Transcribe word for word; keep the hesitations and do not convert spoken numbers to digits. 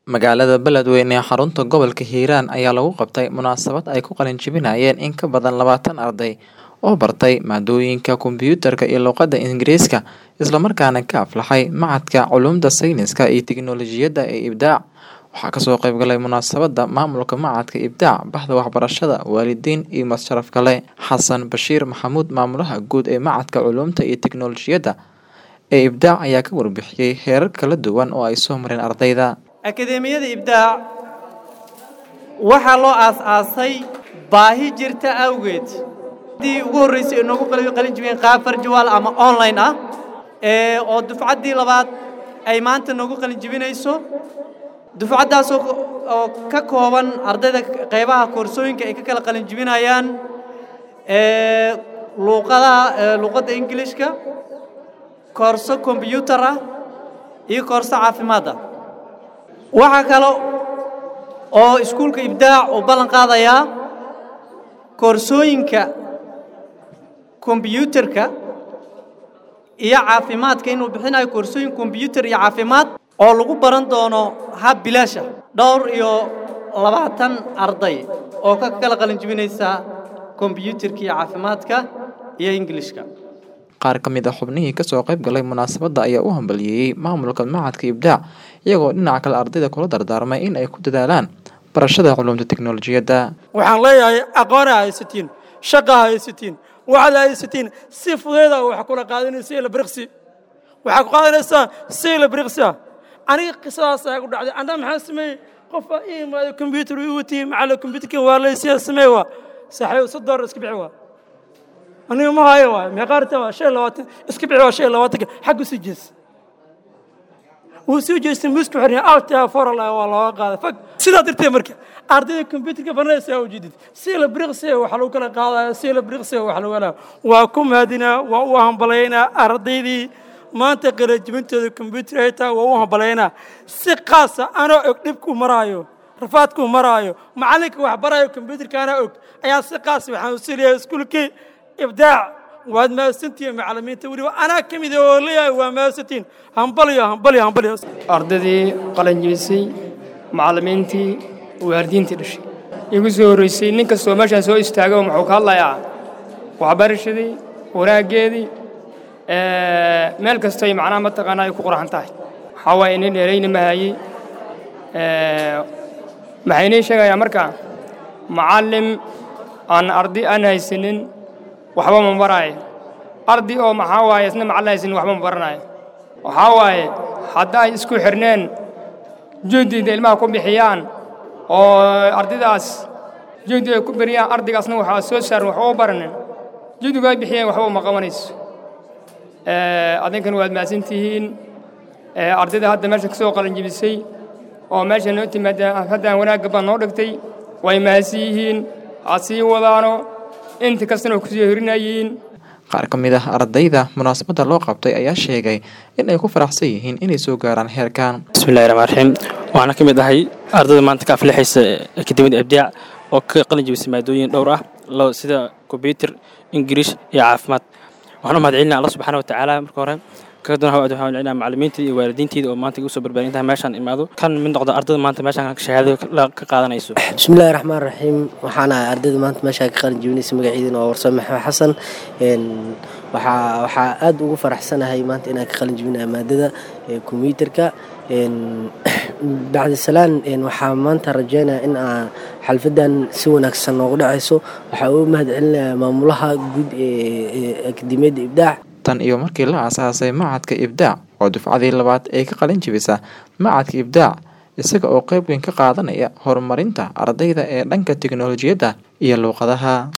Magaalada Beledweyne ee xarunta gobolka Hiiraan ayaa lagu qabtay munaasabad ay ku qalin jebinayeen in ka badan labaatan arday oo bartay maadooyinka kombiyuutarka iyo luqadda Ingiriiska isla markaana ka aflaxay Machadka Culuumta Sayniska iyo Tiknoolajiyadda ee Ibdaac. Waxaa kasoo qayb galay munaasabadda maamulka Machadka Ibdaac, Baxda Waxbarashada, waalidiin iyo masharaf kale. Xasan Bashiir Maxamuud, maamulaha guud ee Machadka Culuumta iyo Tiknoolajiyadda ee Ibdaac, ayaa ka warbixiyay heerar kala duwan oo ay soo mareen ardayda. Akademiyada Ibdaac waxaa loo aasaasay baahi jirta awgeed. Dii ugu horeysay inoogu qalin jibiyeen qaab farjiwaal ama online ah ee oo dufcaddii labaad ay maanta noogu qalin jibinayso. Dufcaddaas oo ka kooban ardayda qaybaha koorsooyinka ay ka kala qalin jibinayaan ee luqada luqadda Ingiriiska, koorso kombiyuutar ah iyo koorso caafimaad ah. Waxa kale oo iskuulka Ibdaac oo ballan qaadaya koorsooyinka kombiyuutarka iyo caafimaadka inuu bixinayo koorsooyin kombiyuutar iyo caafimaad oo lagu baran doono hab bilaash ah. Dhowr iyo labaatan arday oo ka kala qalin jibinaysa kombiyuutarka iyo caafimaadka iyo Ingiriiska. Qaar ka mid ah xubnihii ka soo qayb galay munaasabadda ayaa u hambalyeeyay maamulka Machadka Ibdaac, iyagoo dhinaca kale ardayda kula dardaarmay in ay ku dadaalaan barashada culuumta tiknoolajiyadda. Waxaan leeyahay aqoon haysatiin, shaqo haysatiin, waxaad haysatiin si fudeeda wax kula qaadanaysa ila briqsi. Waxa ku qaadanaysa si ila briqsi. Aniga qisadaas ay ku dhacday anda maxaa sameeyay qof ay imaado computer uu watii macallin computerka waa la isii sameeyay saxay saddex dollar iska bixi waa aniga ma hayo waa meeqaarta waa shay labaatan iska bixi waa shay labaatan xaq u sii jees uu sii jeestay musku xirnaa alta for la waa la qaada fag sida dirtay marka ardayda computerka banaysa oo jidid si la briqsi waxa lagu kala qaadaa si la briqsi waxa lagu wala waa ku maadina waa u hambalayna ardaydii maanta qala jibintooda computer ay taa waa u hambalayna si qaas ah ana og dibku maraayo rafaadku maraayo macallinka wax barayo computerka ana og ayaa si qaas waxaan u siiyay iskuulkii Ibdaac waad ma santiin macallimiinta wali ana kamid oo leeyahay waa ma santiin hambaliyo hambaliyo hambaliyo ardadii qalin jibisay macallimiintii waalidiintii dhashay igu soo horeysay ninka soo meeshan soo istaagay wuxuu ka hadlayaa waxbarashadii waraageedii ee meel kasta ay macna ma taqaanay ku qurxan tahay waxa way in dheerayna ma hayay ee maxayna sheegaya marka macallim aan ardi aan haysanin waxba ma barayo ardi oo maxaa waaye isna macallin haysanin waxba ma baranayo waxa waaye hadda ay isku xirneen juhdiga ilmaha ku bixiyaan oo ardaydaas juhdiga ku bariyaan ardigaasna waxa soo saaran wax oo baranin juhdiga ay bixiyaan waxba ma qabanayso ee adinkan waad maasantihiin ee ardayda hadda meesha ka soo qalin jibisay oo meesha noo timaada hadda wanaag baan noo dhigtay way maasiyihiin asii wadaano inta kastana ku soo hirinayeen. Qaar ka mid ah ardayda munaasabadda loo qabtay ayaa sheegay in ay ku faraxsan yihiin inay soo gaaraan heerkan. Bismillahir Rahmaanir Rahiim. Waxaan ka mid ahay ardayda maanta ka aflaxaysa Akademiyada Ibdaac oo ka qalin jibisay maadooyin dhowr ah sida kombiyuutar, Ingiriis iyo caafimaad. Waxaan u mahadcelinayaa Allah Subhanahu wa Ta'ala marka hore kadib waxaan mahadcelinayaa macallimiinta iyo waalidiinta oo maanta igu soo barbaarinta meeshan imaado kan mid noqdo ardayda maanta meeshan ka shahaado ka qaadanayso. Bismillahir Rahmaanir Rahiim. Waxaan ahay ardayda maanta meesha ka qalin jibinaysa magaciidina waa Warsame Maxamed Xasan een waxa waxa aad ugu faraxsanahay maanta inaan ka qalin jibinayo maadada kombiyuutarka een bacdi salaan een waxa maanta rajeynaa in aan xalfadan si wanaagsan ugu dhacayso. Waxa uu mahadcelinayaa maamulaha guud ee Akademiyada Ibdaac tan iyo markii la aasaasay Machadka Ibdaac oo dufcadii labaad ay ka qalin jibisa Machadka Ibdaac isaga oo qayb weyn ka qaadanaya horumarinta ardayda ee dhanka tiknoolajiyadda iyo luqadaha.